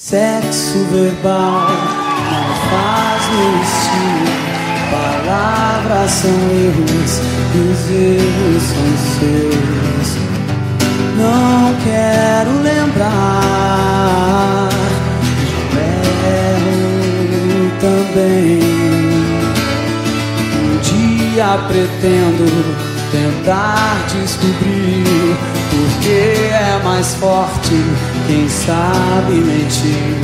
Sexo verbal não faz meu estilo. Palavras são erros e os erros são seus. Não quero lembrar, erro também. Um dia pretendo tentar descobrir porque é mais forte quem sabe mentir.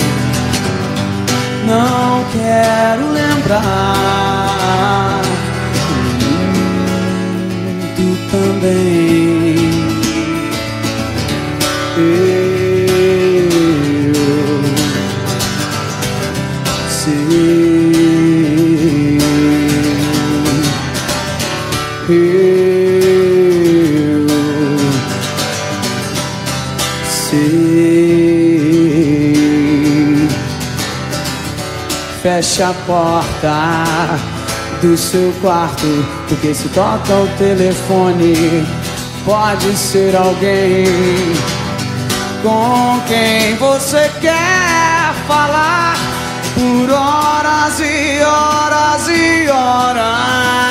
Não quero lembrar muito também. Feche a porta do seu quarto, porque se toca o telefone, pode ser alguém com quem você quer falar por horas e horas e horas.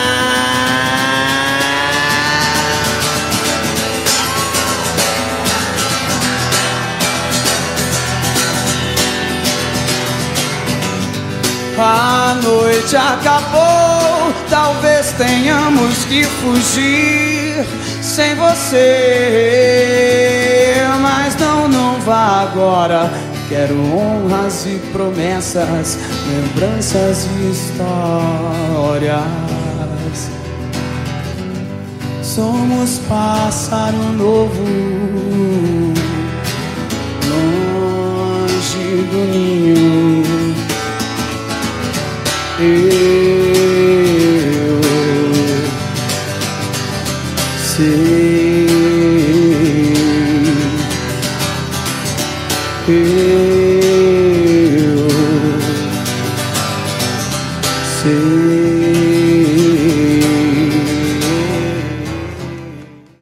A noite acabou, talvez tenhamos que fugir sem você. Mas não vá agora. Quero honras e promessas, lembranças e histórias. Somos pássaro novo, longe do ninho. Eu sei, eu sei.